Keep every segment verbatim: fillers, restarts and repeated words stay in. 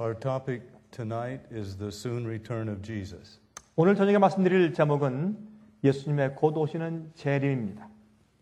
Our topic tonight is the soon return of Jesus. 오늘 저녁에 말씀드릴 제목은 예수님의 곧 오시는 재림입니다.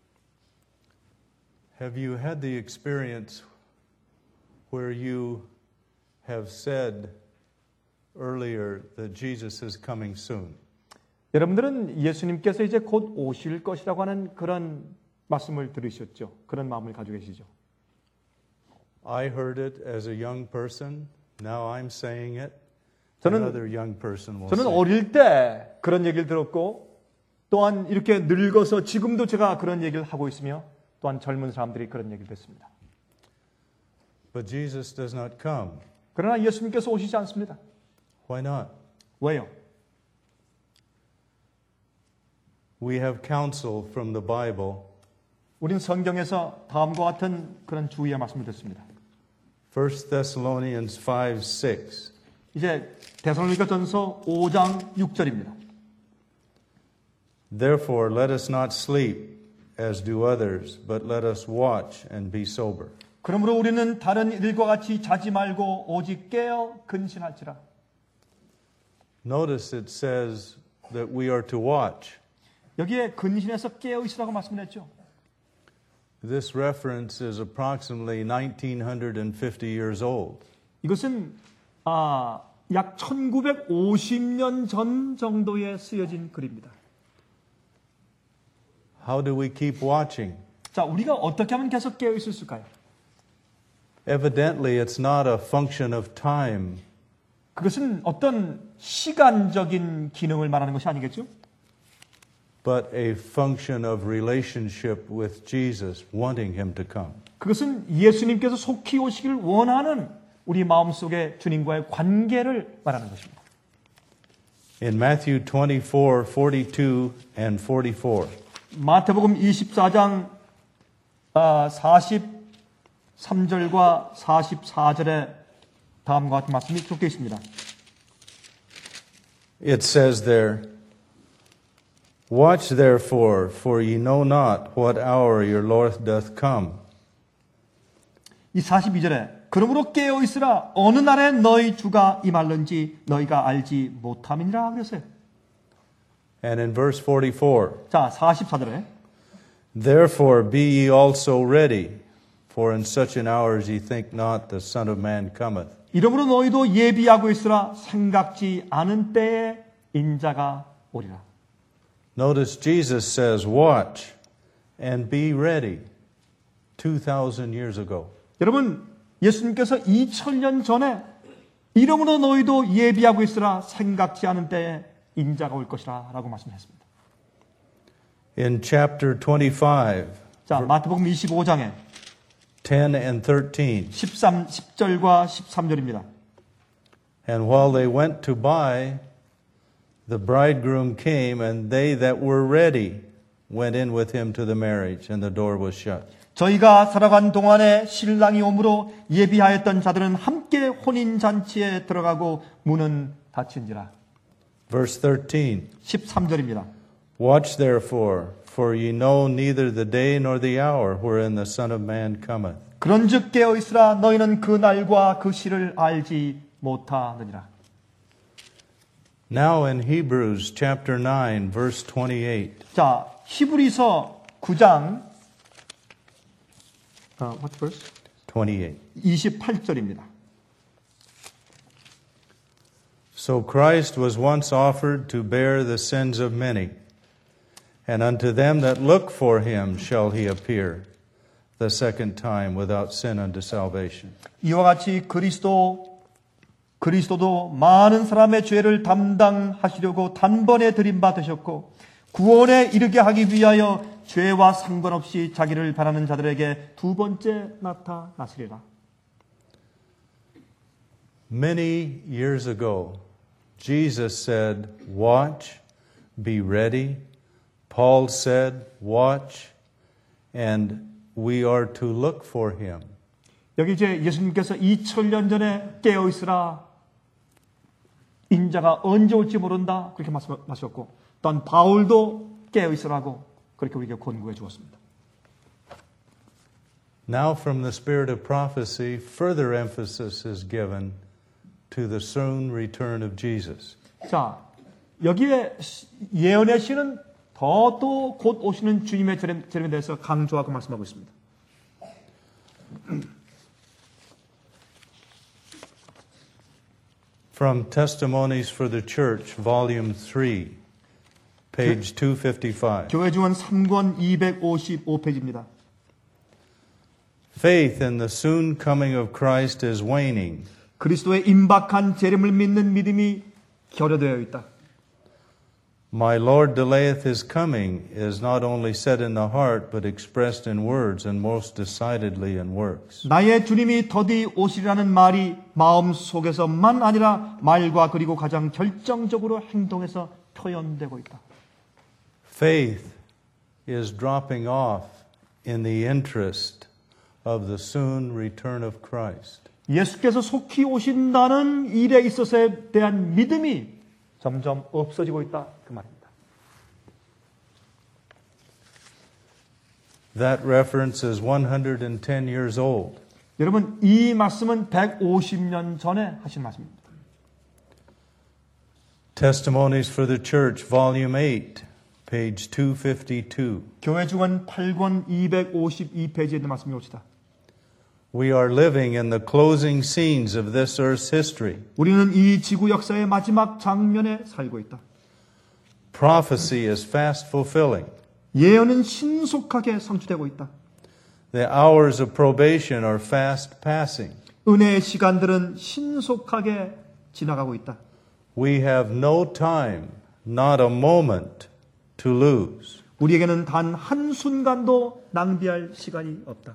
Have you had the experience where you have said earlier that Jesus is coming soon? 여러분들은 예수님께서 이제 곧 오실 것이라고 하는 그런 말씀을 들으셨죠? 그런 마음을 가지고 계시죠? I heard it as a young person. Now I'm saying it. 저는, Another young person will 저는 say it. 어릴 때 그런 얘기를 들었고 또한 이렇게 늙어서 지금도 제가 그런 얘기를 하고 있으며 또한 젊은 사람들이 그런 얘기를 듣습니다. But Jesus does not come. 그러나 예수님께서 오시지 않습니다. Why not? 왜요? We have counsel from the Bible. 우린 성경에서 다음과 같은 그런 주의의 말씀을 듣습니다. First Thessalonians five six. 이제 데살로니가전서 오 장 육 절입니다. Therefore let us not sleep as do others, but let us watch and be sober. 그러므로 우리는 다른 이들과 같이 자지 말고 오직 깨어 근신할지라. Notice it says that we are to watch. 여기에 근신해서 깨어 있으라고 말씀했죠. This reference is approximately nineteen fifty years old. 이것은 아, 약 천구백오십 년 전 정도에 쓰여진 글입니다. How do we keep watching? 자, 우리가 어떻게 하면 계속 깨어 있을 수 있을까요? Evidently, it's not a function of time. 그것은 어떤 시간적인 기능을 말하는 것이 아니겠죠? But a function of relationship with Jesus, wanting him to come. 그것은 예수님께서 속히 오시길 원하는 우리 마음속에 주님과의 관계를 말하는 것입니다. In Matthew twenty-four, forty-two and forty-four. 마태복음 이십사 장 사십삼 절과 사십사 절에 다음과 같은 말씀이 적혀 있습니다. It says there, Watch therefore, for ye know not what hour your Lord doth come. 이 사십이 절에 그러므로 깨어 있으라 어느 날에 너희 주가 임할는지 너희가 알지 못함이니라 그랬어요. And in verse forty-four, 자, 사십사 절에 Therefore be ye also ready, for in such an hour as ye think not the Son of Man cometh. 이러므로 너희도 예비하고 있으라 생각지 않은 때에 인자가 오리라. Notice Jesus says, Watch and be ready two thousand years ago. 여러분, 예수님께서 이천 년 전에 이러므로 너희도 예비하고 있으라 생각지 않은 때에 인자가 올 것이라 라고 말씀했습니다. In chapter twenty-five, 자, 마태복음 이십오 장에 ten and thirteen. 십삼, 십 절과 십삼 절입니다. And while they went to buy, the bridegroom came, and they that were ready went in with him to the marriage, and the door was shut. 저희가 살아간 동안에 신랑이 오므로 예비하였던 자들은 함께 혼인잔치에 들어가고 문은 닫힌지라. Verse thirteen. 십삼 절입니다. Watch therefore, for ye know neither the day nor the hour wherein the Son of Man cometh. 그런즉 깨어 있으라 너희는 그 날과 그 시를 알지 못하느니라. Now in Hebrews chapter nine, verse twenty-eight. 자, 히브리서 구 장 어, what verse? twenty-eight. 이십팔 절입니다. So Christ was once offered to bear the sins of many, and unto them that look for him shall he appear the second time without sin unto salvation. 이와 같이 그리스도 그리스도도 많은 사람의 죄를 담당하시려고 단번에 들임바 되셨고 구원에 이르게 하기 위하여 죄와 상관없이 자기를 바라는 자들에게 두 번째 나타나시리라. Many years ago, Jesus said, Watch, be ready. Paul said, Watch, and we are to look for him. 여기 이제 예수님께서 이천 년 전에 깨어 있으라. 인자가 언제 올지 모른다. 그렇게 말씀하셨고, 또한 바울도 깨어 있으라고 그렇게 우리에게 권고해 주었습니다. Now from the spirit of prophecy, further emphasis is given to the soon return of Jesus. 자, 여기에 예언의 시는 더 또 곧 오시는 주님의 재림에 대해서 강조하고 말씀하고 있습니다. From Testimonies for the Church, Volume three, page two fifty-five. 교회 증언 삼 권 이백오십오 페이지입니다. Faith in the soon coming of Christ is waning. 그리스도의 임박한 재림을 믿는 믿음이 결여되어 있다. My Lord delayeth his coming is not only said in the heart, but expressed in words and most decidedly in works. 나의 주님이 더디 오시리라는 말이 마음 속에서만 아니라 말과 그리고 가장 결정적으로 행동에서 표현되고 있다. Faith is dropping off in the interest of the soon return of Christ. 예수께서 속히 오신다는 일에 있어서에 대한 믿음이 점점 없어지고 있다. 그 말입니다. That reference is one hundred ten years old. 여러분, 이 말씀은 백오십 년 전에 하신 말씀입니다. Testimonies for the Church, Volume eight, page two fifty-two. 교회 증언 팔 권 이백오십이 페이지에 있는 말씀이 옵시다. We are living in the closing scenes of this earth's history. 우리는 이 지구 역사의 마지막 장면에 살고 있다. Prophecy is fast fulfilling. 예언은 신속하게 성취되고 있다. The hours of probation are fast passing. 은혜의 시간들은 신속하게 지나가고 있다. We have no time, not a moment, to lose. 우리에게는 단 한순간도 낭비할 시간이 없다.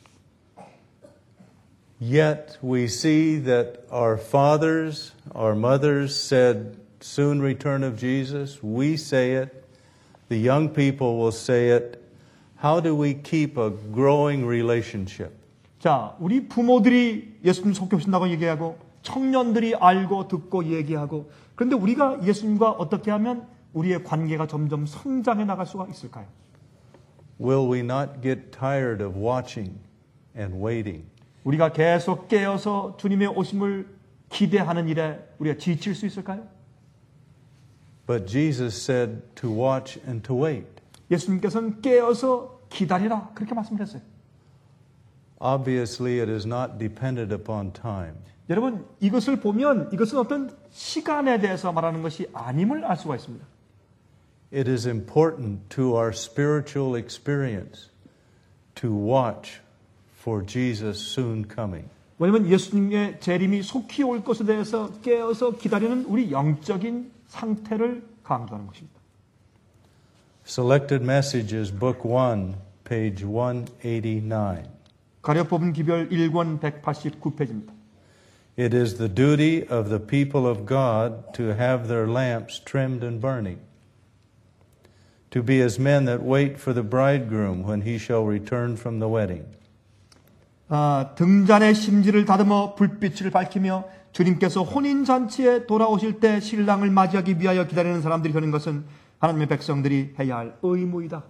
Yet we see that our fathers, our mothers said, soon return of Jesus. We say it. The young people will say it. How do we keep a growing relationship? 자, 우리 부모들이 예수님 속히 오신다고 얘기하고 청년들이 알고 듣고 얘기하고 그런데 우리가 예수님과 어떻게 하면 우리의 관계가 점점 성장해 나갈 수가 있을까요? Will we not get tired of watching and waiting? 우리가 계속 깨어서 주님의 오심을 기대하는 일에 우리가 지칠 수 있을까요? But Jesus said to watch and to wait. 예수님께서는 깨어서 기다리라 그렇게 말씀하셨어요. Obviously, it is not dependent upon time. 여러분, 이것을 보면 이것은 어떤 시간에 대해서 말하는 것이 아님을 알 수가 있습니다. It is important to our spiritual experience to watch for Jesus soon coming. 왜냐하면 예수님의 재림이 속히 올 것에 대해서 깨어서 기다리는 우리 영적인 상태를 강조하는 것입니다. Selected Messages, Book one, page one eighty-nine. 가려 뽑은 기별 일 권 백팔십구 페이지입니다. It is the duty of the people of God to have their lamps trimmed and burning, to be as men that wait for the bridegroom when he shall return from the wedding. 아, 등잔의 심지를 다듬어 불빛을 밝히며 주님께서 혼인잔치에 돌아오실 때 신랑을 맞이하기 위하여 기다리는 사람들이 되는 것은 하나님의 백성들이 해야 할 의무이다.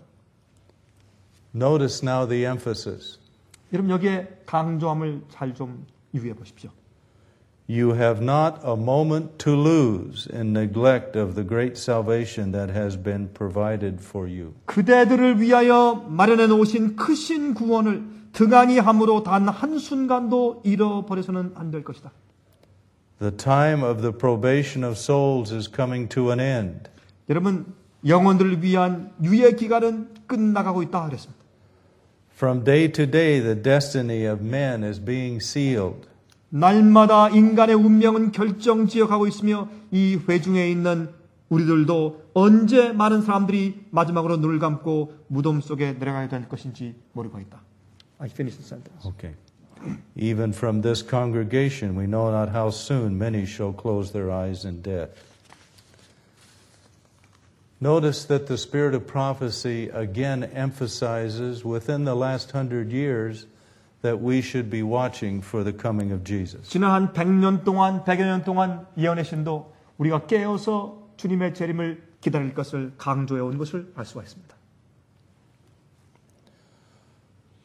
Notice now the emphasis. 여러분 여기에 강조함을 잘 좀 유의해 보십시오. You have not a moment to lose in neglect of the great salvation that has been provided for you. 그대들을 위하여 마련해 놓으신 크신 구원을 등한히 함으로 단 한순간도 잃어버려서는 안 될 것이다. The time of the probation of souls is coming to an end. 여러분 영혼들을 위한 유예 기간은 끝나가고 있다 그랬습니다. From day to day the destiny of men is being sealed. 날마다 인간의 운명은 결정지어가고 있으며 이 회중에 있는 우리들도 언제 많은 사람들이 마지막으로 눈을 감고 무덤 속에 내려가게 될 것인지 모르고 있다. I finished the sentence. Okay. Even from this congregation we know not how soon many shall close their eyes in death. Notice that the spirit of prophecy again emphasizes within the last hundred years that we should be watching for the coming of Jesus. 지난 한 백 년 동안, 백여 년 동안 예언의 신도 우리가 깨어서 주님의 재림을 기다릴 것을 강조해 온 것을 알 수가 있습니다.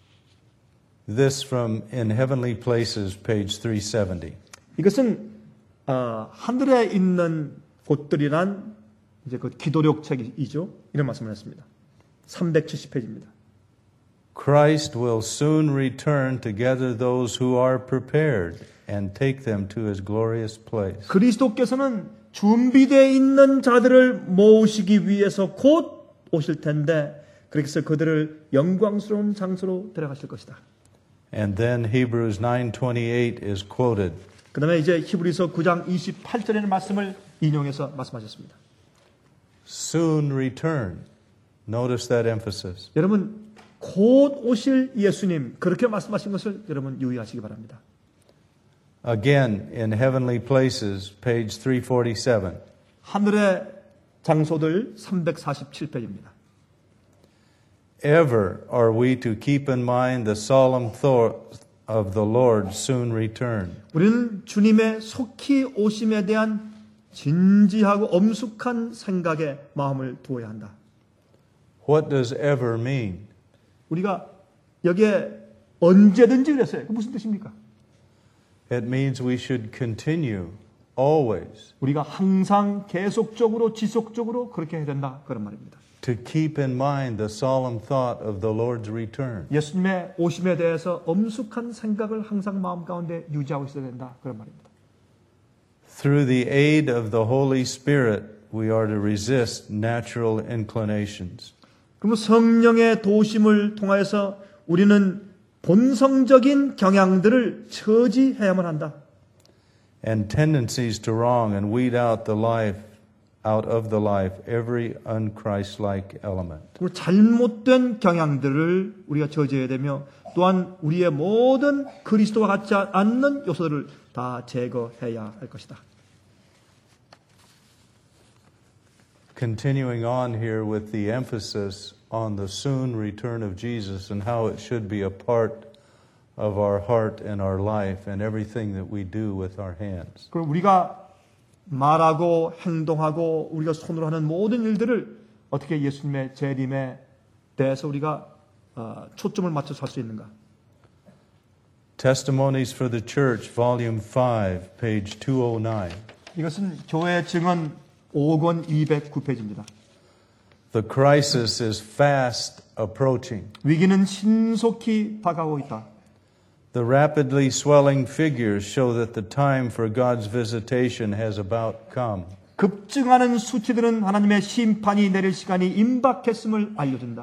This from In Heavenly Places, page three seventy. 이것은 어, 하늘에 있는 곳들이란 이제 그 기도력 책이죠. 이런 말씀을 했습니다. 삼백칠십 페이지입니다. Christ will soon return to gather those who are prepared and take them to his glorious place. 그리스도께서는 준비되어 있는 자들을 모으시기 위해서 곧 오실 텐데 그래서 그들을 영광스러운 장소로 데려가실 것이다. And then Hebrews nine twenty-eight is quoted. 그 다음에 이제 히브리서 구 장 이십팔 절의 말씀을 인용해서 말씀하셨습니다. Soon return. Notice that emphasis. 여러분 곧 오실 예수님 그렇게 말씀하신 것을 여러분 유의하시기 바랍니다. Again, in heavenly places, page three forty-seven. 하늘의 장소들 삼백사십칠 페이지입니다. Ever are we to keep in mind the solemn thought of the Lord's soon return. 우리는 주님의 속히 오심에 대한 진지하고 엄숙한 생각에 마음을 두어야 한다. What does ever mean? 우리가 여기에 언제든지 그랬어요. 그 무슨 뜻입니까? It means we should continue always 우리가 항상 계속적으로 지속적으로 그렇게 해야 된다. 그런 말입니다. to keep in mind the solemn thought of the Lord's return. 예수님의 오심에 대해서 엄숙한 생각을 항상 마음 가운데 유지하고 있어야 된다. 그런 말입니다. Through the aid of the Holy Spirit, we are to resist natural inclinations. 그러면 성령의 도우심을 통하여서 우리는 본성적인 경향들을 처지해야만 한다. And tendencies to wrong and weed out the life out of the life every unchristlike element. 그리고 잘못된 경향들을 우리가 저지해야 되며 또한 우리의 모든 그리스도와 같지 않는 요소들을 다 제거해야 할 것이다. Continuing on here with the emphasis on the soon return of Jesus and how it should be a part of our heart and our life and everything that we do with our hands. 그럼 우리가 말하고 행동하고 우리가 손으로 하는 모든 일들을 어떻게 예수님의 재림에 대해서 우리가 어, 초점을 맞춰서 할 수 있는가? Testimonies for the Church, Volume five, page two oh nine. 이것은 교회 증언 오 권 이백구 페이지입니다. The crisis is fast approaching. 위기는 신속히 다가오고 있다. The rapidly swelling figures show that the time for God's visitation has about come. 급증하는 수치들은 하나님의 심판이 내릴 시간이 임박했음을 알려준다.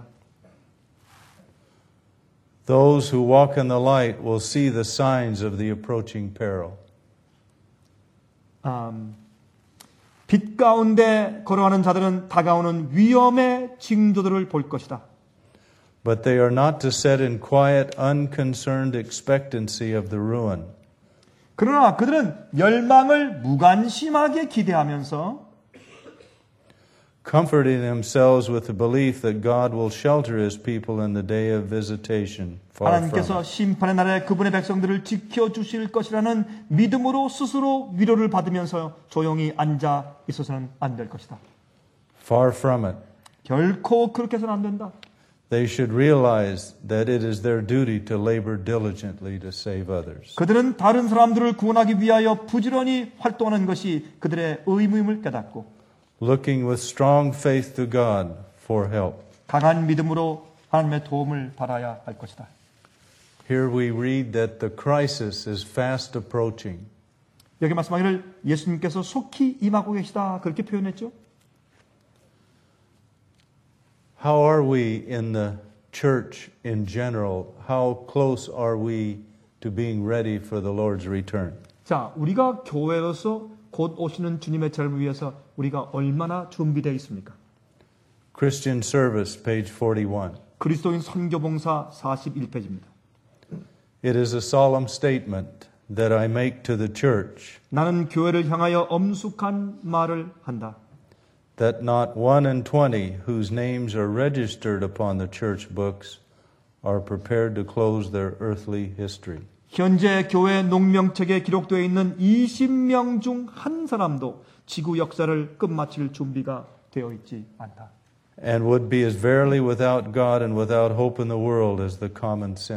Those who walk in the light will see the signs of the approaching peril. 음, 빛 가운데 걸어가는 자들은 다가오는 위험의 징조들을 볼 것이다. But they are not to sit in quiet, unconcerned expectancy of the ruin. 그러나 그들은 멸망을 무관심하게 기대하면서 comforting themselves with the belief that God will shelter his people in the day of visitation far from 하나님께서 it. 심판의 날에 그분의 백성들을 지켜주실 것이라는 믿음으로 스스로 위로를 받으면서 조용히 앉아 있어서는 안 될 것이다. Far from it. 결코 그렇게 해서는 안 된다. They should realize that it is their duty to labor diligently to save others. 그들은 다른 사람들을 구원하기 위하여 부지런히 활동하는 것이 그들의 의무임을 깨닫고 Looking with strong faith to God for help. 강한 믿음으로 하나님의 도움을 받아야 할 것이다. Here we read that the crisis is fast approaching. 여기 말씀하기를 예수님께서 속히 임하고 계시다 그렇게 표현했죠. How are we in the church in general? How close are we to being ready for the Lord's return? 자, 우리가 교회로서 곧 오시는 주님의 재림을 위해서 우리가 얼마나 준비되어 있습니까? Christian Service, page forty-one. 그리스도인 선교봉사 사십일 페이지입니다. It is a solemn statement that I make to the church 나는 교회를 향하여 엄숙한 말을 한다. that not one in twenty whose names are registered upon the church books are prepared to close their earthly history. 현재 교회 농명책에 기록되어 있는 이십 명 중 한 사람도 지구 역사를 끝마칠 준비가 되어 있지 않다. And would be as verily without God and without hope in the world as the common sinner.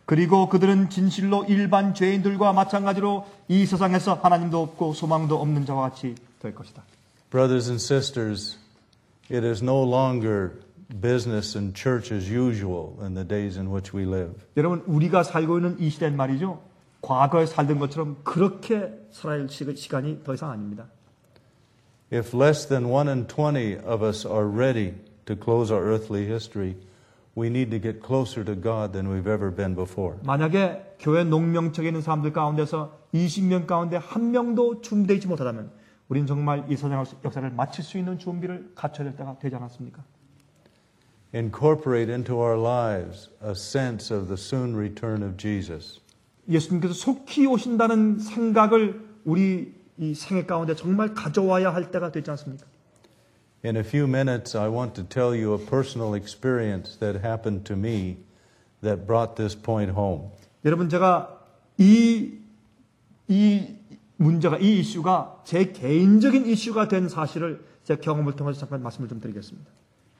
그리고 그들은 진실로 일반 죄인들과 마찬가지로 이 세상에서 하나님도 없고 소망도 없는 자와 같이 될 것이다. Brothers and sisters, it is no longer business and church as usual in the days in which we live. 여러분, 우리가 살고 있는 이 시대는 말이죠. 과거에 살던 것처럼 그렇게 살아야 할 시간이 더 이상 아닙니다. If less than one in twenty of us are ready to close our earthly history, we need to get closer to God than we've ever been before. 만약에 교회 농명청에 있는 사람들 가운데서 이십 명 가운데 한 명도 준비되어 있지 못하다면 우리는 정말 이 세상 역사를 마칠 수 있는 준비를 갖춰야 될 때가 되지 않았습니까? Incorporate into our lives a sense of the soon return of Jesus. 예수님께서 속히 오신다는 생각을 우리 이 생애 가운데 정말 가져와야 할 때가 되지 않습니까? In a few minutes, I want to tell you a personal experience that happened to me that brought this point home. 여러분, 제가 이, 이 문제가, 이 이슈가 제 개인적인 이슈가 된 사실을 제 경험을 통해서 잠깐 말씀을 좀 드리겠습니다.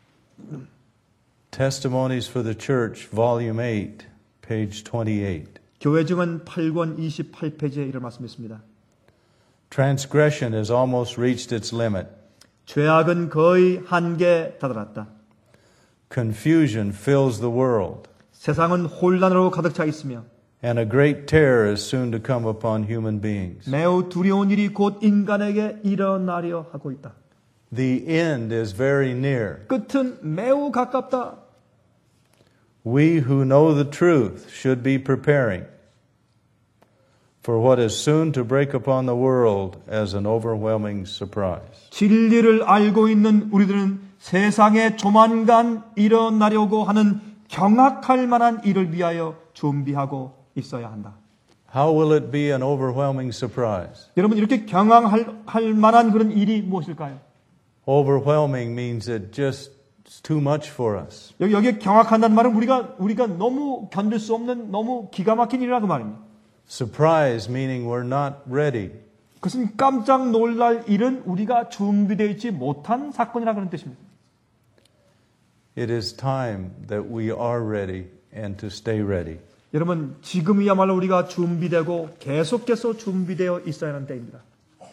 Testimonies for the Church, Volume eight, page twenty-eight. 교회 증언 팔 권 이십팔 페이지에 이런 말씀이 있습니다. Transgression has almost reached its limit. 죄악은 거의 한계에 다다랐다. Confusion fills the world. 세상은 혼란으로 가득 차 있으며 And a great terror is soon to come upon human beings. 매우 두려운 일이 곧 인간에게 일어나려 하고 있다. The end is very near. 끝은 매우 가깝다. We who know the truth should be preparing for what is soon to break upon the world as an overwhelming surprise. 진리를 알고 있는 우리들은 세상에 조만간 일어나려고 하는 경악할 만한 일을 위하여 준비하고 있어야 한다. How will it be an overwhelming surprise? 여러분, 이렇게 경악할 할 만한 그런 일이 무엇일까요? Overwhelming means it just it's too much for us. 여기 여기에 경악한다는 말은 우리가 우리가 너무 견딜 수 없는 너무 기가 막힌 일이라고 말입니다. Surprise meaning we're not ready. 그것은 깜짝 놀랄 일은 우리가 준비되어 있지 못한 사건이라 그런 뜻입니다. It is time that we are ready and to stay ready. 여러분, 지금이야말로 우리가 준비되고 계속해서 준비되어 있어야 하는 때입니다.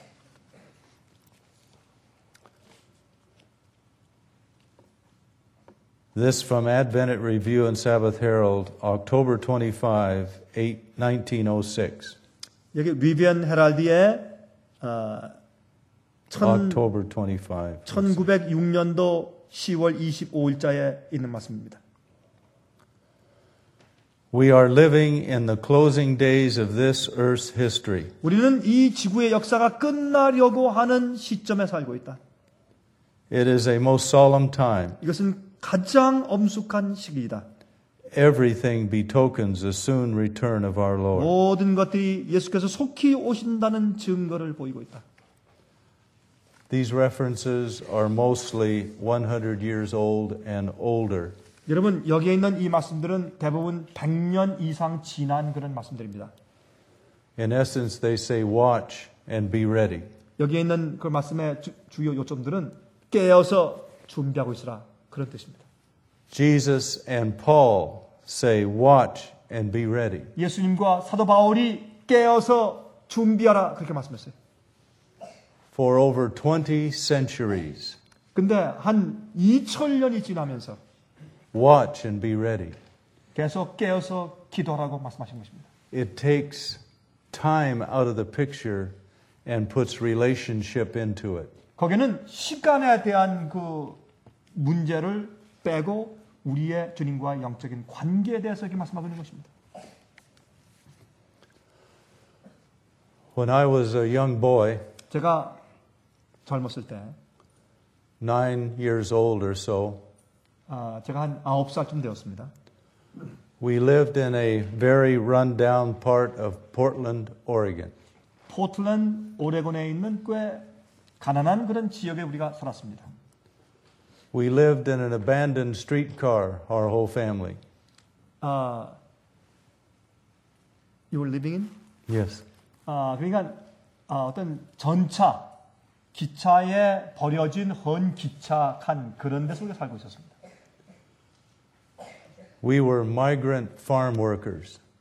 This from Advent Review and Sabbath Herald, October twenty-fifth, nineteen oh six. 여기 리비언 헤랄드의 어, October twenty-fifth. 천구백육 년도 시월 이십오일자에 있는 말씀입니다. We are living in the closing days of this earth's history. 우리는 이 지구의 역사가 끝나려고 하는 시점에 살고 있다. It is a most solemn time. 이것은 가장 엄숙한 시기이다. Everything betokens the soon return of our Lord. 모든 것들이 예수께서 속히 오신다는 증거를 보이고 있다. These references are mostly one hundred years old and older. 여러분, 여기에 있는 이 말씀들은 대부분 백 년 이상 지난 그런 말씀들입니다. In essence, they say, watch and be ready. 여기에 있는 그 말씀의 주, 주요 요점들은 깨어서 준비하고 있으라, 그런 뜻입니다. Jesus and Paul say, watch and be ready. 예수님과 사도 바울이 깨어서 준비하라, 그렇게 말씀했어요. For over twenty centuries. 근데 한 이천 년이 지나면서 Watch and be ready. 계속 깨어서 기도하라고 말씀하신 것입니다. It takes time out of the picture and puts relationship into it. 거기는 시간에 대한 그 문제를 빼고 우리의 주님과 영적인 관계에 대해서 이렇게 말씀하고 있는 것입니다. When I was a young boy, 제가 젊었을 때, nine years old or so, 아, 제가 한 아홉 살쯤 되었습니다. we lived in a very run-down part of Portland, Oregon. 포틀랜드, 오레곤에 있는 꽤 가난한 그런 지역에 우리가 살았습니다. We lived in an abandoned streetcar, our whole family. 아, you were living in? Yes. 아, 그러니까 아, 어떤 전차, 기차에 버려진 헌 기차 칸 그런 데서 우리가 살고 있었습니다. We were migrant farm workers.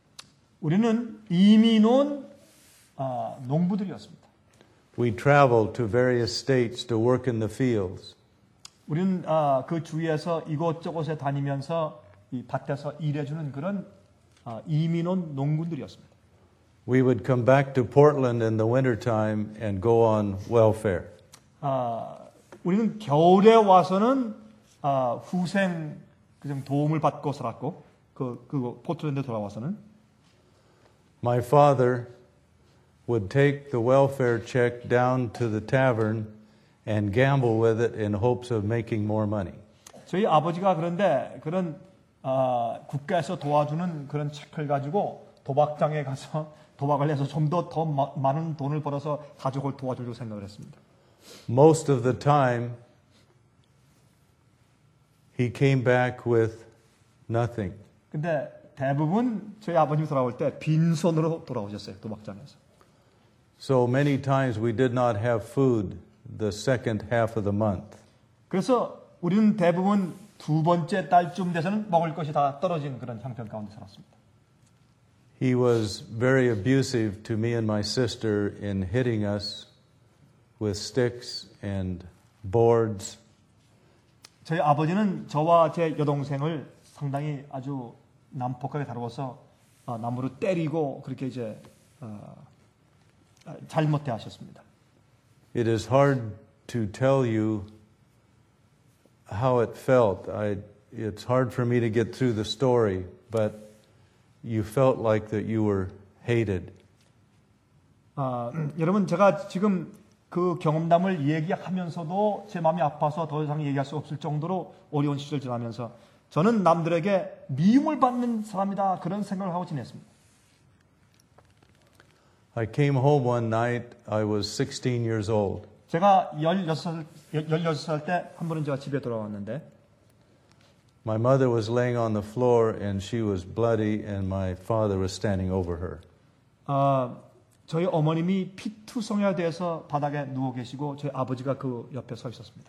우리는 이민 온 아, 농부들이었습니다. We traveled to various states to work in the fields. 우리는 아, 그 주위에서 이곳저곳에 다니면서 이 밭에서 일해주는 그런 아, 이민 온 농군들이었습니다. We would come back to Portland in the wintertime and go on welfare. 아, 우리는 겨울에 와서는 아, 후생 그냥 도움을 받고 살았고 그, 그 포틀랜드 돌아와서는 My father would take the welfare check down to the tavern and gamble with it in hopes of making more money. 저희 아버지가 그런데 그런 아, 국가에서 도와주는 그런 체크를 가지고 도박장에 가서 도박을 해서 좀 더 더 많은 돈을 벌어서 가족을 도와주려고 생각을 했습니다. Most of the time, he came back with nothing. 근데 대부분 저희 아버님이 돌아올 때 빈손으로 돌아오셨어요. 도박장에서. So many times we did not have food the second half of the month. 그래서 우리는 대부분 두 번째 달쯤 돼서는 먹을 것이 다 떨어진 그런 형편 가운데 살았습니다. He was very abusive to me and my sister in hitting us with sticks and boards. 저희 아버지는 저와 제 여동생을 상당히 아주 난폭하게 다루어서 어, 나무로 때리고 그렇게 이제 어, 잘못 대하셨습니다. It is hard to tell you how it felt. I, it's hard for me to get through the story, but you felt like that you were hated. 아, 여러분 제가 지금 그 경험담을 얘기하면서도 제 마음이 아파서 더 이상 얘기할 수 없을 정도로 어려운 시절 지나면서 저는 남들에게 미움을 받는 사람이다 그런 생각을 하고 지냈습니다. I came home one night. I was sixteen years old. 제가 열여섯, 열여섯 살 때 한 번은 제가 집에 돌아왔는데 My mother was laying on the floor and she was bloody and my father was standing over her. 어, 저희 어머님이 피투성이돼서 바닥에 누워 계시고 저희 아버지가 그 옆에 서 있었습니다.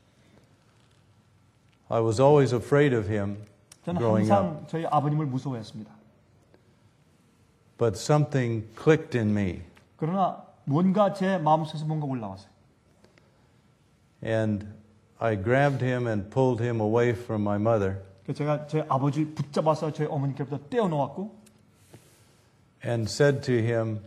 I was always afraid of him 저는 growing 항상 up. 저희 아버님을 무서워했습니다. But something clicked in me. 그러나 뭔가 제 마음속에서 뭔가 올라왔어요. And I grabbed him and pulled him away from my mother. 제가 제 아버지를 붙잡아서 저희 어머니께부터 떼어놓았고 And said to him,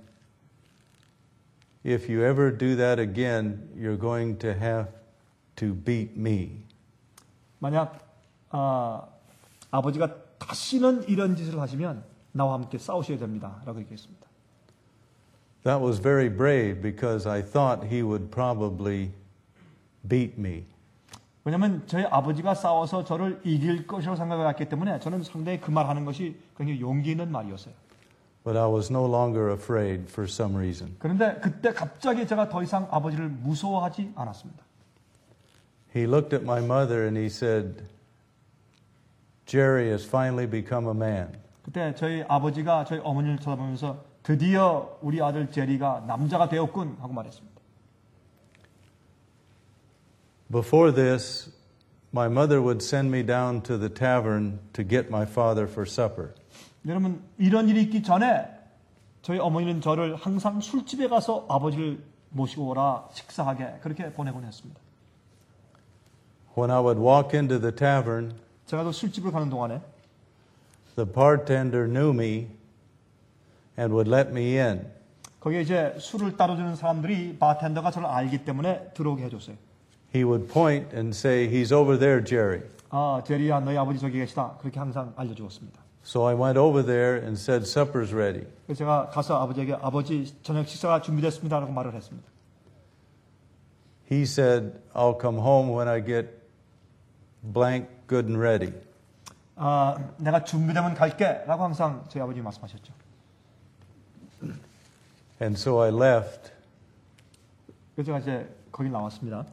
if you ever do that again, you're going to have to beat me. 만약 아, 아버지가 다시는 이런 짓을 하시면 나와 함께 싸우셔야 됩니다. 라고 얘기했습니다. That was very brave because I thought he would probably beat me. 왜냐하면 저희 아버지가 싸워서 저를 이길 것이라고 생각을 했기 때문에 저는 상당히 그 말 하는 것이 굉장히 용기 있는 말이었어요. But I was no longer afraid for some reason. 그런데 그때 갑자기 제가 더 이상 아버지를 무서워하지 않았습니다. He looked at my mother and he said, Jerry has finally become a man. 그때 저희 아버지가 저희 어머니를 쳐다보면서 드디어 우리 아들 제리가 남자가 되었군 하고 말했습니다. Before this, my mother would send me down to the tavern to get my father for supper. 여러분 이런 일이 있기 전에 저희 어머니는 저를 항상 술집에 가서 아버지를 모시고 오라 식사하게 그렇게 보내곤 했습니다. When I would walk into the tavern, 제가 또 술집을 가는 동안에 the bartender knew me and would let me in. 거기에 이제 술을 따라주는 사람들이 바텐더가 저를 알기 때문에 들어오게 해줬어요. He would point and say, he's over there, Jerry. 아, 제리야, 너희 아버지 저기 계시다. 그렇게 항상 알려주었습니다. So I went over there and said, supper's ready. 그래서 제가 가서 아버지에게 아버지 저녁 식사가 준비됐습니다. 라고 말을 했습니다. He said, I'll come home when I get blank, good and ready. 아, 내가 준비되면 갈게. 라고 항상 저희 아버님이 말씀하셨죠. And so I left. 그래서 제가 이제 거기 나왔습니다.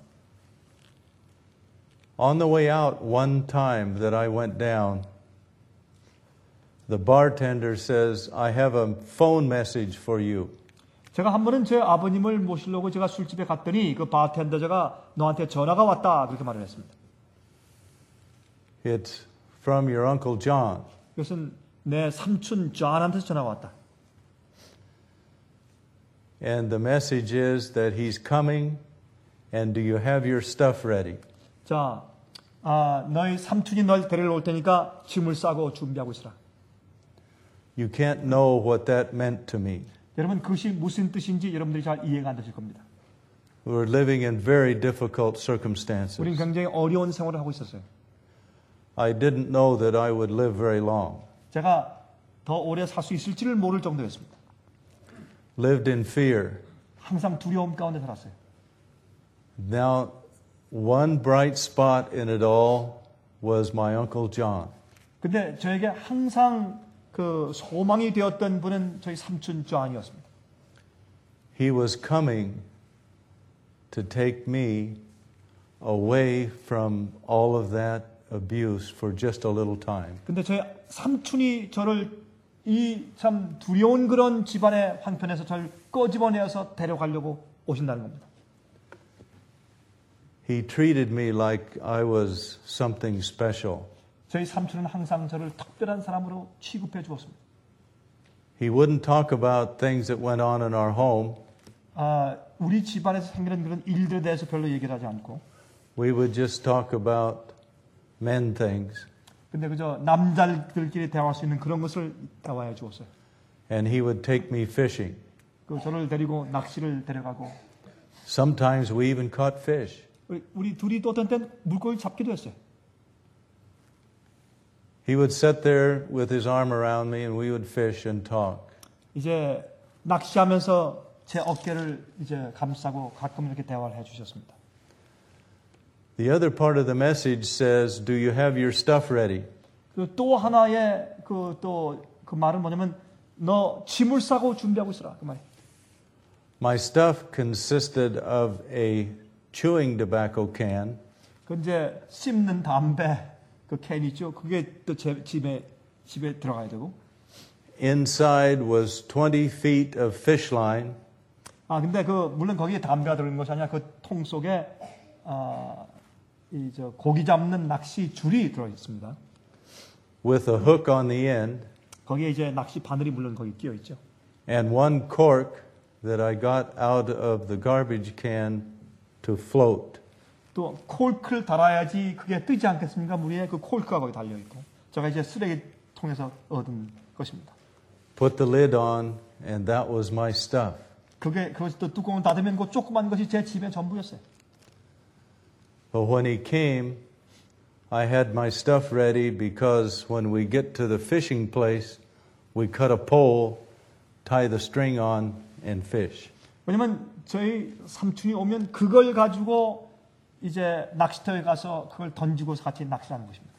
On the way out, one time that I went down, the bartender says, I have a phone message for you. 제가 한 번은 제 아버님을 모시려고 제가 술집에 갔더니 그 바텐더가 너한테 전화가 왔다. 그렇게 말을 했습니다. It's from your Uncle John. 그것은 내 삼촌 존한테서 전화가 왔다. And the message is that he's coming, and do you have your stuff ready? 자, 아, 너희 삼촌이 널 데리러 올 테니까 짐을 싸고 준비하고 있으라. You can't know what that meant to me. 여러분 그것이 무슨 뜻인지 여러분들이 잘 이해가 안 되실 겁니다. We were living in very difficult circumstances. 우리는 굉장히 어려운 생활을 하고 있었어요. I didn't know that I would live very long. 제가 더 오래 살 수 있을지를 모를 정도였습니다. Lived in fear. 항상 두려움 가운데 살았어요. Now, one bright spot in it all was my Uncle John. 근데 저에게 항상 그 소망이 되었던 분은 저희 삼촌 존이었습니다. He was coming to take me away from all of that abuse for just a little time. 근데 저희 삼촌이 저를 이 참 두려운 그런 집안의 한편에서 저를 꺼집어내어서 데려가려고 오신다는 겁니다. He treated me like I was something special. 저희 삼촌은 항상 저를 특별한 사람으로 취급해 주었습니다. He wouldn't talk about things that went on in our home. 아, 우리 집안에서 생기는 그런 일들에 대해서 별로 얘기를 하지 않고 We would just talk about men things. 근데 그저 남자들끼리 대화할 수 있는 그런 것을 대화해 주었어요. And he would take me fishing. 그 저를 데리고 낚시를 데려가고 Sometimes we even caught fish. 우리, 우리 둘이 또 어떤 때는 물고기 잡기도 했어요. He would sit there with his arm around me and we would fish and talk. 이제 낚시하면서 제 어깨를 이제 감싸고 가끔 이렇게 대화를 해 주셨습니다. The other part of the message says, do you have your stuff ready? 그 또 하나의 그 또 그 말은 뭐냐면 너 짐을 싸고 준비하고 있으라 그 말이에요. My stuff consisted of a chewing tobacco can. 그 이제 씹는 담배 그 캔 있죠. 그게 또 제 집에 집에 들어가야 되고. Inside was twenty feet of fish line. 아 근데 그 물론 거기에 담배가 들어있는 것이 아니라 그 통 속에 아 이 저 고기 잡는 낚시 줄이 들어 있습니다. With a hook on the end. 거기에 이제 낚시 바늘이 물론 거기 끼어 있죠. And one cork that I got out of the garbage can to float. 또 콜크를 달아야지 그게 뜨지 않겠습니까? 물 위에 그 콜크가 거기 달려 있고. 제가 이제 쓰레기통에서 얻은 것입니다. Put the lid on and that was my stuff. 그게 그것이 또 뚜껑을 닫으면 그 조그만 것이 제 집의 전부였어요. But when he came, I had my stuff ready because when we get to the fishing place, we cut a pole, tie the string on, and fish. 왜냐면 저희 삼촌이 오면 그걸 가지고 이제 낚시터에 가서 그걸 던지고 같이 낚시하는 것입니다.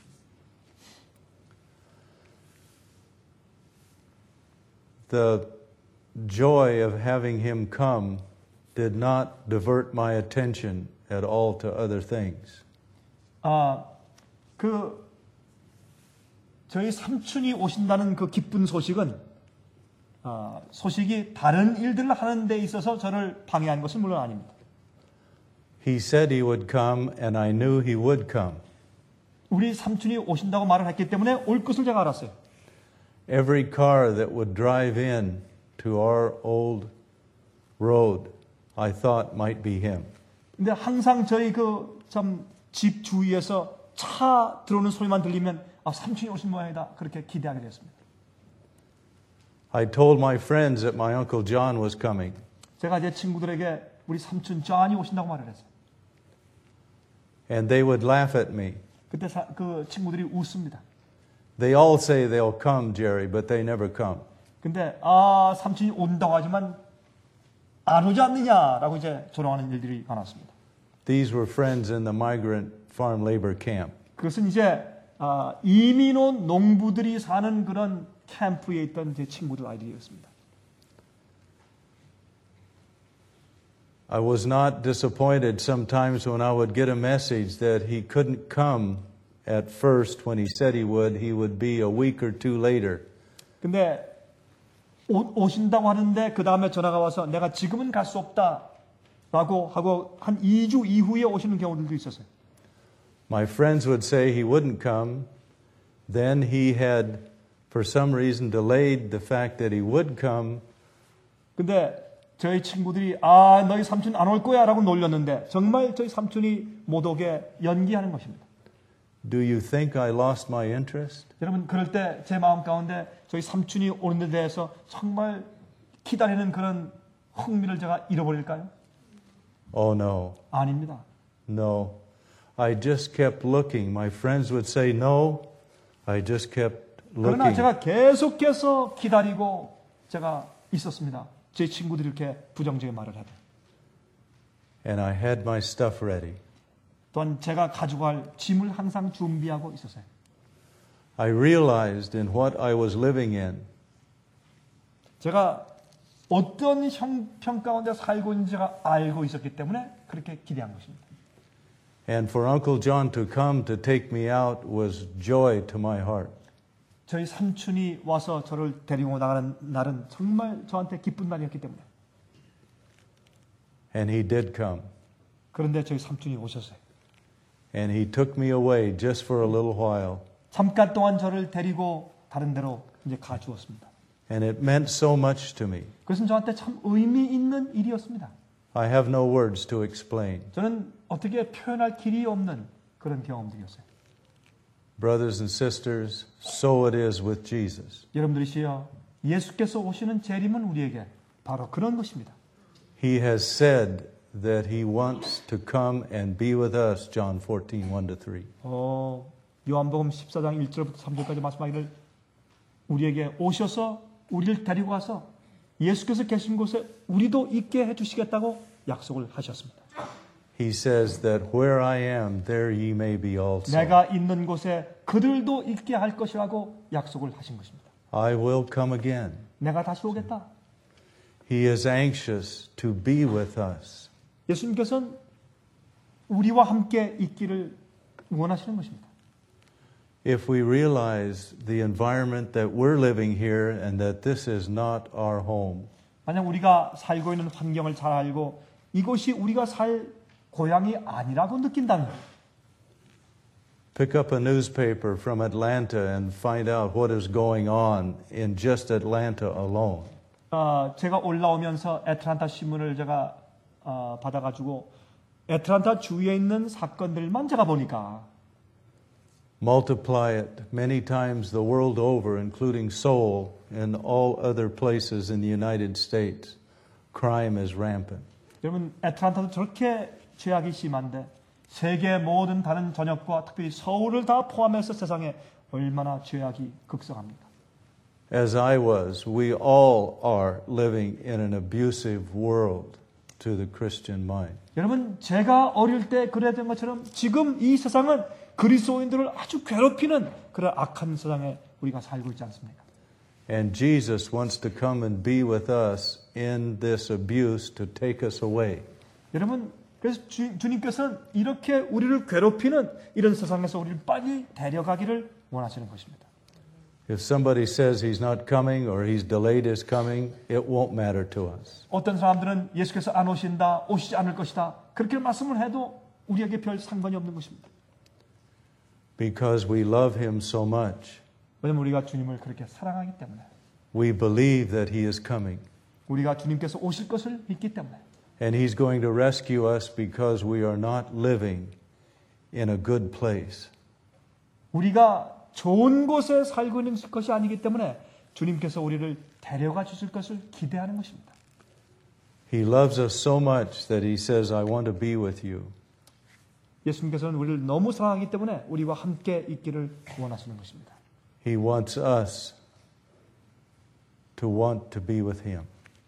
The joy of having him come did not divert my attention at all to other things. 아, 그 저희 삼촌이 오신다는 그 기쁜 소식은 아, 소식이 다른 일들을 하는 데 있어서 저를 방해한 것은 물론 아닙니다. He said he would come, and I knew he would come. 우리 삼촌이 오신다고 말을 했기 때문에 올 것을 제가 알았어요. Every car that would drive in to our old road, I thought might be him. 근데 항상 저희 그 참 집 주위에서 차 들어오는 소리만 들리면 아, 삼촌이 오신 모양이다. 그렇게 기대하게 됐습니다. I told my friends that my Uncle John was coming. 제가 제 친구들에게 우리 삼촌 존이 오신다고 말을 했어요. And they would laugh at me. 그때 사, 그 친구들이 웃습니다. They all say they'll come, Jerry, but they never come. 근데 아 삼촌이 온다고 하지만 안 오지 않느냐라고 이제 조롱하는 일들이 많았습니다. These were friends in the migrant farm labor camp. 그것은 이제 아, 이민 온 농부들이 사는 그런 캠프에 있던 제 친구들 아이들이었습니다. I was not disappointed sometimes when I would get a message that he couldn't come at first when he said he would. He would be a week or two later. 근데 오, 오신다고 하는데 그 다음에 전화가 와서 내가 지금은 갈 수 없다라고 하고 한 이 주 이후에 오시는 경우들도 있었어요. My friends would say he wouldn't come. Then he had for some reason delayed the fact that he would come. 근데 저희 친구들이 아 너희 삼촌 안 올 거야 라고 놀렸는데 정말 저희 삼촌이 못 오게 연기하는 것입니다. Do you think I lost my interest? 여러분 그럴 때 제 마음 가운데 저희 삼촌이 오는 데 대해서 정말 기다리는 그런 흥미를 제가 잃어버릴까요? Oh no. 아닙니다. No. I just kept looking. My friends would say no. I just kept 그러나 looking. 제가 계속해서 기다리고 제가 있었습니다. 제 친구들이 이렇게 부정적인 말을 해도. And I had my stuff ready. 또한 제가 가져갈 짐을 항상 준비하고 있었어요. I realized in what I was living in 제가 어떤 형편 가운데 살고 있는지 제가 알고 있었기 때문에 그렇게 기대한 것입니다. and for Uncle John to come to take me out was joy to my heart. 저희 삼촌이 와서 저를 데리고 나가는 날은 정말 저한테 기쁜 날이었기 때문에. And he did come. 그런데 저희 삼촌이 오셨어요. And he took me away just for a little while. 잠깐 동안 저를 데리고 다른 데로 이제 가주었습니다. And it meant so much to me. 그것은 저한테 참 의미 있는 일이었습니다. I have no words to explain. 저는 어떻게 표현할 길이 없는 그런 경험들이었어요. Brothers and sisters, so it is with Jesus. 여러분들이시여, 예수께서 오시는 재림은 우리에게 바로 그런 것입니다. He has said that he wants to come and be with us, John fourteen, one to three. 어, 요한복음 십사 장 일 절부터 삼 절까지 말씀하기를 우리에게 오셔서 우리를 데리고 가서 예수께서 계신 곳에 우리도 있게 해주시겠다고 약속을 하셨습니다. He says that where I am, there ye may be also. 내가 있는 곳에 그들도 있게 할 것이라고 약속을 하신 것입니다. I will come again. 내가 다시 오겠다. He is anxious to be with us. 예수님께서는 우리와 함께 있기를 원하시는 것입니다. If we realize the environment that we're living here and that this is not our home, 만약 우리가 살고 있는 환경을 잘 알고 이곳이 우리가 살 고향이 아니라고 느낀다면 pick up a newspaper from Atlanta and find out what is going on in just Atlanta alone. 어, 제가 올라오면서 애틀란타 신문을 제가 어, 받아가지고 애틀란타 주위에 있는 사건들만 제가 보니까 Multiply it many times the world over, including Seoul and all other places in the United States. Crime is rampant. 여러분 애틀란타도 저렇게 죄악이 심한데 세계 모든 다른 전역과 특별히 서울을 다 포함해서 세상에 얼마나 죄악이 극성합니까? As I was, we all are living in an abusive world to the Christian mind. 여러분 제가 어릴 때 그랬던 것처럼 지금 이 세상은 그리스도인들을 아주 괴롭히는 그런 악한 세상에 우리가 살고 있지 않습니까? And Jesus wants to come and be with us in this abuse to take us away. 여러분 그래서 주, 주님께서는 이렇게 우리를 괴롭히는 이런 세상에서 우리를 빨리 데려가기를 원하시는 것입니다. If somebody says he's not coming or he's delayed his coming, it won't matter to us. 어떤 사람들은 예수께서 안 오신다, 오시지 않을 것이다. 그렇게 말씀을 해도 우리에게 별 상관이 없는 것입니다. Because we love him so much. 왜냐하면 우리가 주님을 그렇게 사랑하기 때문에. We believe that he is coming. 우리가 주님께서 오실 것을 믿기 때문에. And he's going to rescue us because we are not living in a good place. 우리가 좋은 곳에 살고 있는 것이 아니기 때문에 주님께서 우리를 데려가 주실 것을 기대하는 것입니다. He loves us so much that he says, I want to be with you. 예수님께서는 우리를 너무 사랑하기 때문에 우리와 함께 있기를 원하시는 것입니다. He wants us to want to be with him.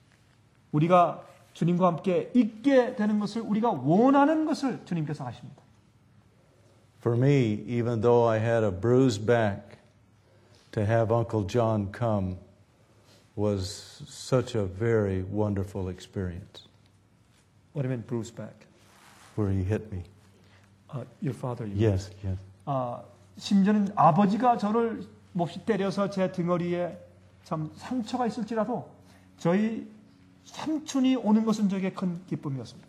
우리가 주님과 함께 있게 되는 것을 우리가 원하는 것을 주님께서 하십니다. For me, even though I had a bruised back, to have Uncle John come was such a very wonderful experience. What do you mean bruised back? Where he hit me. Uh, your father. You Yes, yes. 아, 심지어는 아버지가 저를 몹시 때려서 제 등허리에 참 상처가 있을지라도 저희 삼촌이 오는 것은 저에게 큰 기쁨이었습니다.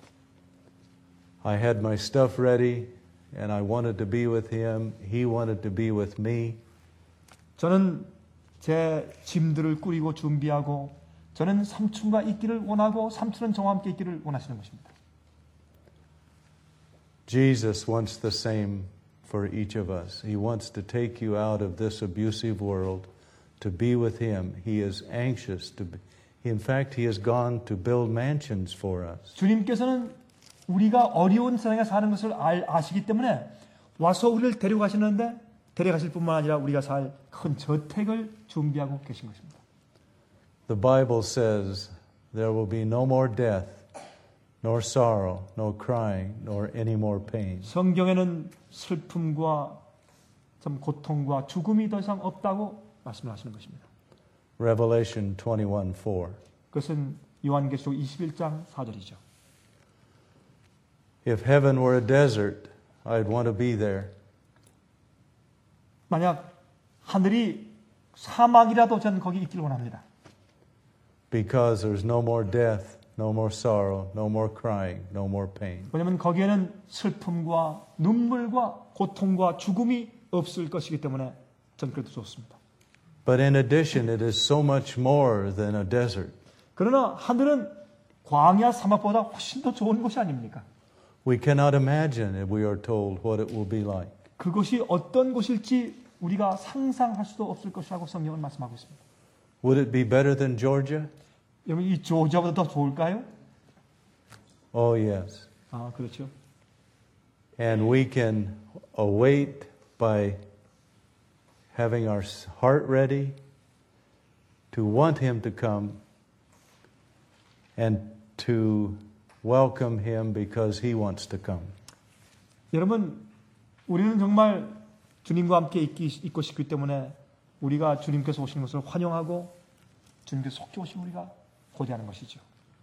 I had my stuff ready and I wanted to be with him. He wanted to be with me. 저는 제 짐들을 꾸리고 준비하고 저는 삼촌과 있기를 원하고 삼촌은 저와 함께 있기를 원하시는 것입니다. Jesus wants the same for each of us. He wants to take you out of this abusive world to be with Him. He is anxious to be. In fact, He has gone to build mansions for us. 주님께서는 우리가 어려운 세상에 사는 것을 알, 아시기 때문에 와서 우리를 데려가시는데 데려가실 뿐만 아니라 우리가 살 큰 저택을 준비하고 계신 것입니다. The Bible says there will be no more death, nor sorrow, no crying, nor any more pain. 성경에는 슬픔과 참 고통과 죽음이 더 이상 없다고 말씀을 하시는 것입니다. Revelation twenty-one four. 그것은 요한계시록 이십일 장 사 절이죠. If heaven were a desert, I'd want to be there. 만약 하늘이 사막이라도 저는 거기 있기를 원합니다. Because there's no more death, no more sorrow, no more crying, no more pain. 왜냐하면 거기에는 슬픔과 눈물과 고통과 죽음이 없을 것이기 때문에 저는 그래도 좋습니다. But in addition, it is so much more than a desert. 그러나 하늘은 광야 사막보다 훨씬 더 좋은 곳이 아닙니까? We cannot imagine if we are told what it will be like. 그것이 어떤 곳일지 우리가 상상할 수도 없을 것이라고 성경은 말씀하고 있습니다. Would it be better than Georgia? 여러분 이 조지아보다 더 좋을까요? Oh, yes. 아 그렇죠. And we can await by having our heart ready to want Him to come and to welcome Him because He wants to come. 여러분 우리는 정말 주님과 함께 있기, 있고 싶기 때문에 우리가 주님께서 오시는 것을 환영하고 주님께서 속히 오시면 우리가 고대하는 것이죠.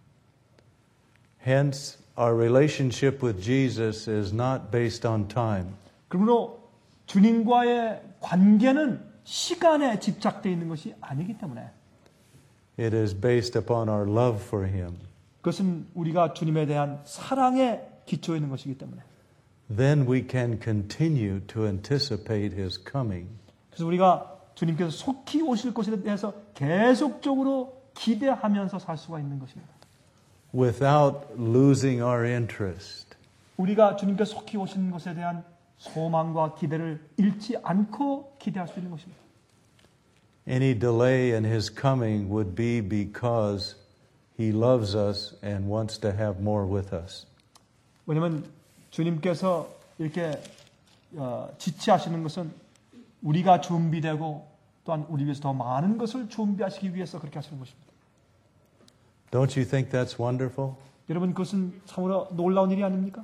Hence, our relationship with Jesus is not based on time. 그러므로 주님과의 관계는 시간에 집착되어 있는 것이 아니기 때문에 It is based upon our love for Him. 그것은 우리가 주님에 대한 사랑에 기초해 있는 것이기 때문에 Then we can continue to anticipate His coming. 그래서 우리가 주님께서 속히 오실 것에 대해서 계속적으로 기대하면서 살 수가 있는 것입니다. Without losing our interest. 우리가 주님께서 속히 오시는 것에 대한 소망과 기대를 잃지 않고 기대할 수 있는 것입니다. Any delay in His coming would be because He loves us and wants to have more with us. 왜냐하면 주님께서 이렇게 어, 지체하시는 것은 우리가 준비되고 또한 우리 위해서 더 많은 것을 준비하시기 위해서 그렇게 하시는 것입니다. Don't you think that's wonderful? 여러분 그것은 참으로 놀라운 일이 아닙니까?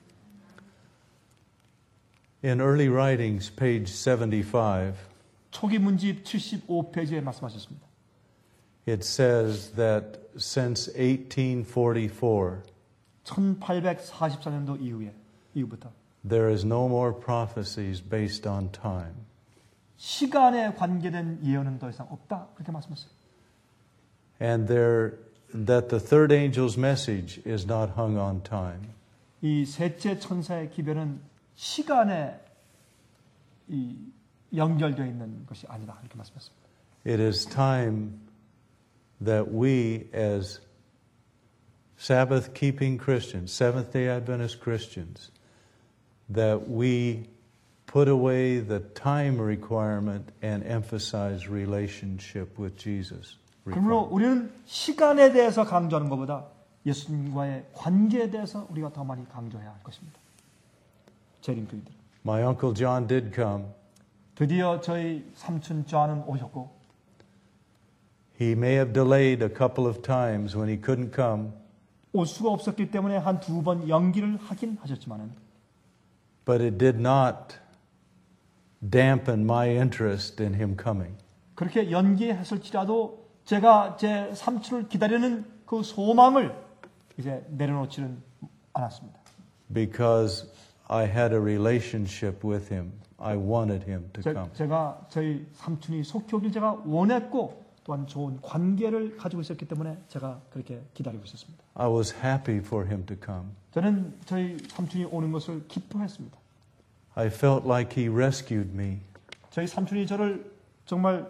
In early writings, page seventy-five, 초기 문집 칠십오 페이지에 말씀하셨습니다. it says that since eighteen forty-four, 천팔백사십사 년도 이후에 이후부터 there is no more prophecies based on time. 시간에 관계된 예언은 더 이상 없다 그렇게 말씀하셨어요. And there that the third angel's message is not hung on time. 이 셋째 천사의 기별은 시간에 이 연결되어 있는 것이 아니다 이렇게 말씀하셨습니다. It is time that we as Sabbath-keeping Christians, Seventh-day Adventist Christians, that we put away the time requirement and emphasize relationship with Jesus. 그러므로 우리는 시간에 대해서 강조하는 것보다 예수님과의 관계에 대해서 우리가 더 많이 강조해야 할 것입니다. 재림교인들. My uncle John did come. 드디어 저희 삼촌 존은 오셨고 He may have delayed a couple of times when he couldn't come. 올 수가 없었기 때문에 한 두 번 연기를 하긴 하셨지만은 But it did not dampen my interest in him coming. 그렇게 연기했을지라도 제가 제 삼촌을 기다리는 그 소망을 이제 내려놓지는 않았습니다. Because I had a relationship with him. I wanted him to 제, come. 제가 저희 삼촌이 속히 오길 제가 원했고 또한 좋은 관계를 가지고 있었기 때문에 제가 그렇게 기다리고 있었습니다. I was happy for him to come. 저는 저희 삼촌이 오는 것을 기뻐했습니다. I felt like he rescued me. 저희 삼촌이 저를 정말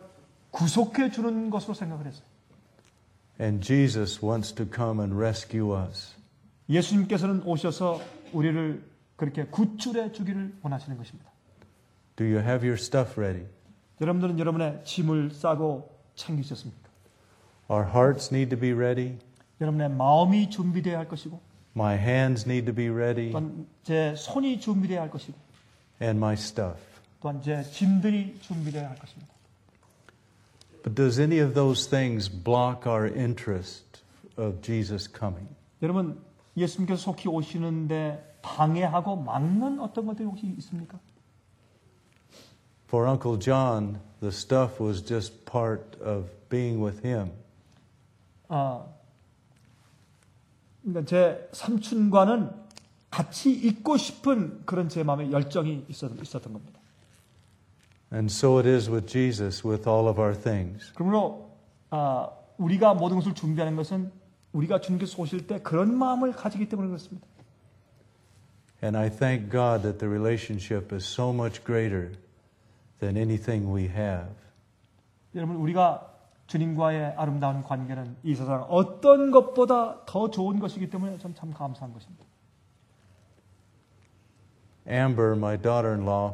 구속해 주는 것으로 생각을 했어요. And Jesus wants to come and rescue us. 예수님께서는 오셔서 우리를 그렇게 구출해 주기를 원하시는 것입니다. Do you have your stuff ready? 여러분들은 여러분의 짐을 싸고 챙기셨습니까? Our hearts need to be ready. 여러분의 마음이 준비되어야 할 것이고 My hands need to be ready. 또한 제 손이 준비되어야 할 것이고 And my stuff. 또한 제 짐들이 준비되어야 할 것입니다. But does any of those things block our interest of Jesus coming? 여러분, 예수님께서 속히 오시는데 방해하고 막는 어떤 것들이 혹시 있습니까? For Uncle John, the stuff was just part of being with him. 아, 그러니까 제 삼촌과는 같이 있고 싶은 그런 제 마음에 열정이 있었, 있었던 겁니다. And so it is with Jesus, with all of our things. 그러므로 아, 우리가 모든 것을 준비하는 것은 우리가 주님께서 오실 때 그런 마음을 가지기 때문에 그렇습니다. And I thank God that the relationship is so much greater than anything we have. 여러분, 우리가 주님과의 아름다운 관계는 이 세상 어떤 것보다 더 좋은 것이기 때문에 전 참 감사한 것입니다. Amber, my daughter-in-law,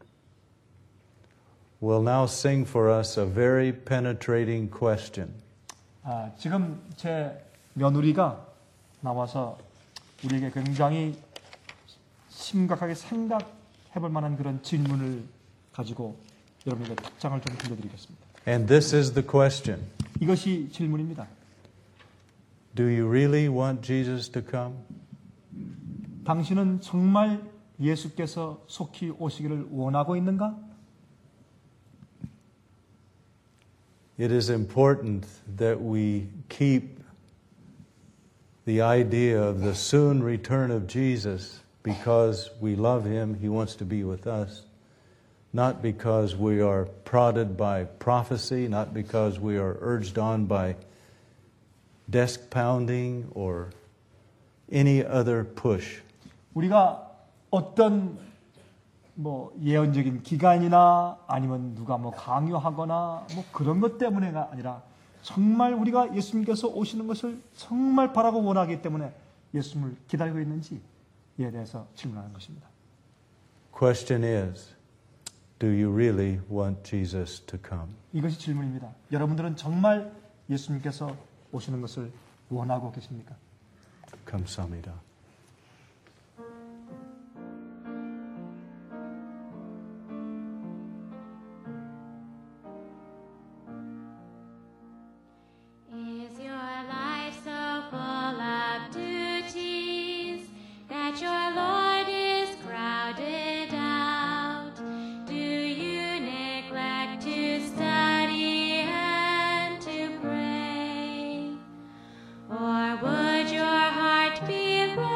will now sing for us a very penetrating question. 아, 지금 제 며느리가 나와서 우리에게 굉장히 심각하게 생각해볼 만한 그런 질문을 가지고 여러분에게 답장을 좀 들려드리겠습니다. And this is the question. 이것이 질문입니다. Do you really want Jesus to come? 당신은 정말 예수께서 속히 오시기를 원하고 있는가? It is important that we keep the idea of the soon return of Jesus because we love him, he wants to be with us, not because we are prodded by prophecy, not because we are urged on by desk pounding or any other push. 우리가 어떤 뭐 예언적인 기간이나 아니면 누가 뭐 강요하거나 뭐 그런 것 때문에가 아니라 정말 우리가 예수님께서 오시는 것을 정말 바라고 원하기 때문에 예수님을 기다리고 있는지에 대해서 질문하는 것입니다. Question is, do you really want Jesus to come? 이것이 질문입니다. 여러분들은 정말 예수님께서 오시는 것을 원하고 계십니까? 감사합니다. Is your life so full of duties that your Lord is crowded out? Do you neglect to study and to pray? Or would your heart be ready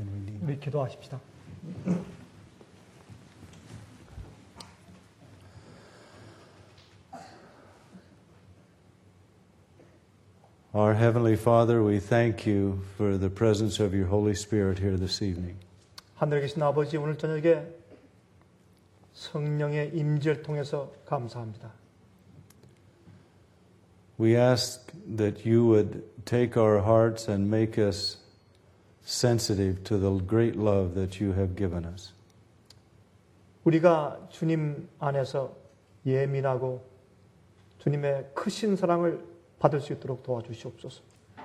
can we need? 우리 기도하십시다. Our Heavenly Father, we thank you for the presence of your Holy Spirit here this evening. 하늘에 계신 아버지, 오늘 저녁에 성령의 임재를 통해서 감사합니다. We ask that you would take our hearts and make us sensitive to the great love that you have given us. 우리가 주님 안에서 예민하고 주님의 크신 사랑을 받을 수 있도록 도와주시옵소서.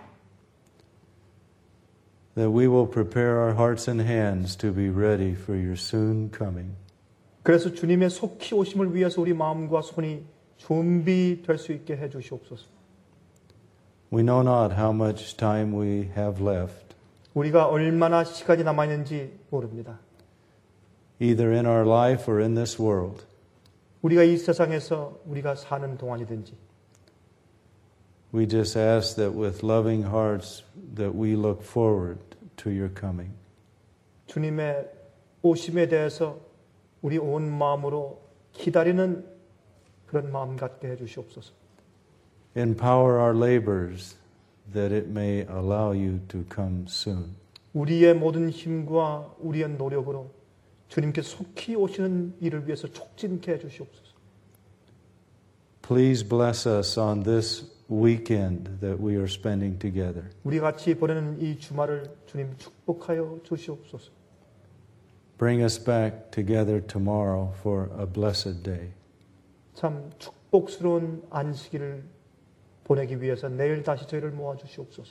That we will prepare our hearts and hands to be ready for your soon coming. 그래서 주님의 속히 오심을 위해서 우리 마음과 손이 준비될 수 있게 해 주시옵소서. We know not how much time we have left, 우리가 얼마나 시간이 남아 있는지 모릅니다. either in our life or in this world. 우리가 이 세상에서 우리가 사는 동안이든지 We just ask that with loving hearts that we look forward to your coming. 주님의 오심에 대해서 우리 온 마음으로 기다리는 그런 마음 갖게 해 주시옵소서. Empower our labors that it may allow you to come soon. 우리의 모든 힘과 우리의 노력으로 주님께 속히 오시는 일을 위해서 촉진케 해 주시옵소서. Please bless us on this weekend that we are spending together. 우리 같이 보내는 이 주말을 주님 축복하여 주시옵소서. Bring us back together tomorrow for a blessed day. 참 축복스러운 안식일을 보내기 위해서 내일 다시 저희를 모아 주시옵소서.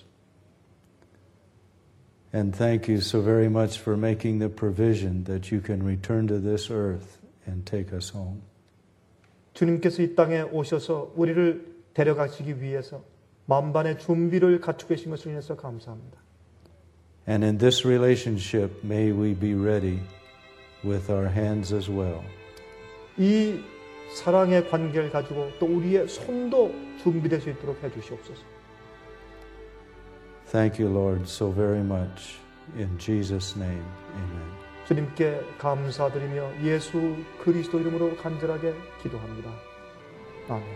And thank you so very much for making the provision that you can return to this earth and take us home. 주님께서 이 땅에 오셔서 우리를 데려가시기 위해서 만반의 준비를 갖추고 계신 것을 인해서 감사합니다. And in this relationship, may we be ready with our hands as well. 이 사랑의 관계를 가지고 또 우리의 손도 준비될 수 있도록 해 주시옵소서. Thank you, Lord, so very much. In Jesus' name, amen. 주님께 감사드리며 예수 그리스도 이름으로 간절하게 기도합니다. 아멘.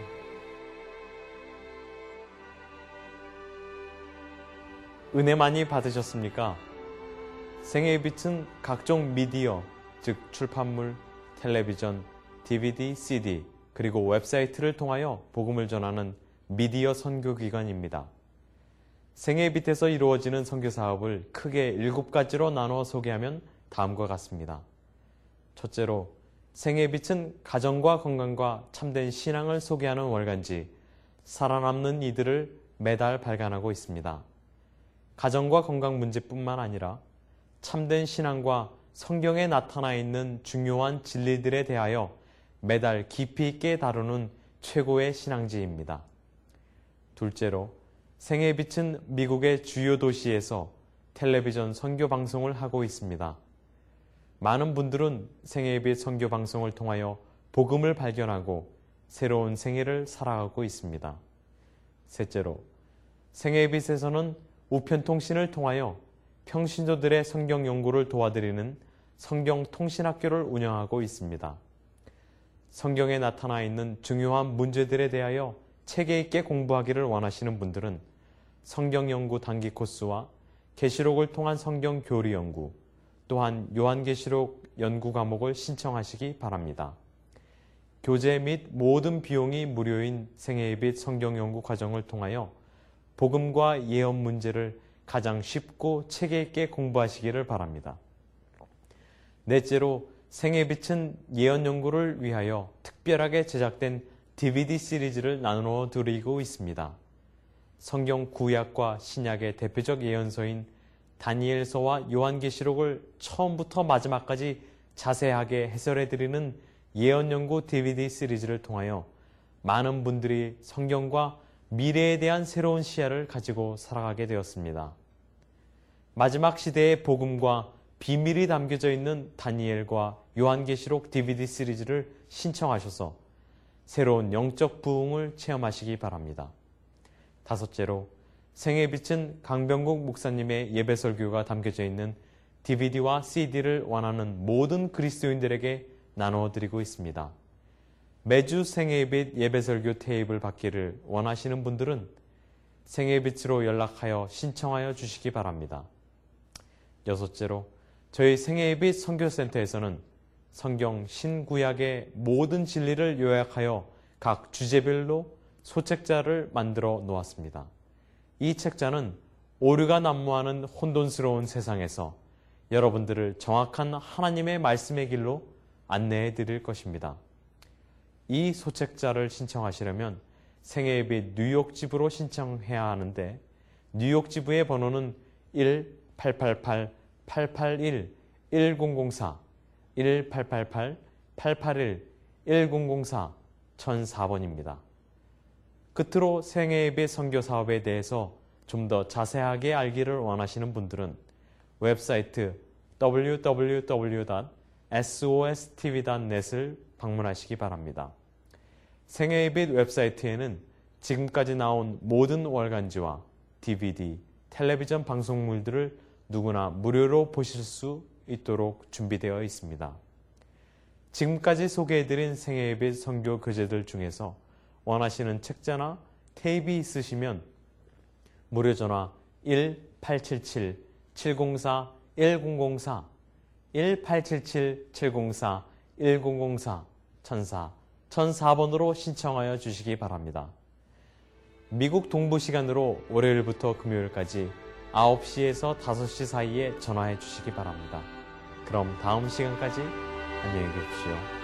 은혜 많이 받으셨습니까? 생애의 빛은 각종 미디어, 즉 출판물, 텔레비전, 디비디, 씨디, 그리고 웹사이트를 통하여 복음을 전하는 미디어 선교기관입니다. 생애의 빛에서 이루어지는 선교 사업을 크게 일곱 가지로 나누어 소개하면 다음과 같습니다. 첫째로, 생애의 빛은 가정과 건강과 참된 신앙을 소개하는 월간지 살아남는 이들을 매달 발간하고 있습니다. 가정과 건강 문제뿐만 아니라 참된 신앙과 성경에 나타나 있는 중요한 진리들에 대하여 매달 깊이 있게 다루는 최고의 신앙지입니다. 둘째로, 생애의 빛은 미국의 주요 도시에서 텔레비전 선교 방송을 하고 있습니다. 많은 분들은 생애의 빛 선교 방송을 통하여 복음을 발견하고 새로운 생애를 살아가고 있습니다. 셋째로, 생애의 빛에서는 우편통신을 통하여 평신도들의 성경 연구를 도와드리는 성경통신학교를 운영하고 있습니다. 성경에 나타나 있는 중요한 문제들에 대하여 체계 있게 공부하기를 원하시는 분들은 성경 연구 단기 코스와 계시록을 통한 성경 교리 연구, 또한 요한계시록 연구 과목을 신청하시기 바랍니다. 교재 및 모든 비용이 무료인 생애의 빛 성경 연구 과정을 통하여 복음과 예언 문제를 가장 쉽고 체계 있게 공부하시기를 바랍니다. 넷째로, 생애의 빛은 예언 연구를 위하여 특별하게 제작된 디비디 시리즈를 나누어 드리고 있습니다. 성경 구약과 신약의 대표적 예언서인 다니엘서와 요한계시록을 처음부터 마지막까지 자세하게 해설해드리는 예언 연구 디비디 시리즈를 통하여 많은 분들이 성경과 미래에 대한 새로운 시야를 가지고 살아가게 되었습니다. 마지막 시대의 복음과 비밀이 담겨져 있는 다니엘과 요한계시록 디비디 시리즈를 신청하셔서 새로운 영적 부흥을 체험하시기 바랍니다. 다섯째로, 생애의 빛은 강병국 목사님의 예배 설교가 담겨져 있는 디비디와 씨디를 원하는 모든 그리스도인들에게 나누어 드리고 있습니다. 매주 생애빛 예배설교 테이프를 받기를 원하시는 분들은 생애빛으로 연락하여 신청하여 주시기 바랍니다. 여섯째로, 저희 생애빛 선교센터에서는 성경 신구약의 모든 진리를 요약하여 각 주제별로 소책자를 만들어 놓았습니다. 이 책자는 오류가 난무하는 혼돈스러운 세상에서 여러분들을 정확한 하나님의 말씀의 길로 안내해 드릴 것입니다. 이 소책자를 신청하시려면 생애예배 뉴욕 지부로 신청해야 하는데, 뉴욕 지부의 번호는 일 팔팔팔 팔팔일 일공공사 일 팔팔팔 팔팔일 일공공사 천사 번입니다. 끝으로 생애예배 선교 사업에 대해서 좀 더 자세하게 알기를 원하시는 분들은 웹사이트 더블유 더블유 더블유 닷 에스오에스티비 닷 넷을 방문하시기 바랍니다. 생애예배 웹사이트에는 지금까지 나온 모든 월간지와 디비디, 텔레비전 방송물들을 누구나 무료로 보실 수 있도록 준비되어 있습니다. 지금까지 소개해드린 생애예배 선교 교재들 중에서 원하시는 책자나 테이프 있으시면 무료 전화 일 팔칠칠 칠공사 일공공사 일 팔칠칠 칠공사 일공공사 천사 천사 번으로 신청하여 주시기 바랍니다. 미국 동부 시간으로 월요일부터 금요일까지 아홉 시에서 다섯 시 사이에 전화해 주시기 바랍니다. 그럼 다음 시간까지 안녕히 계십시오.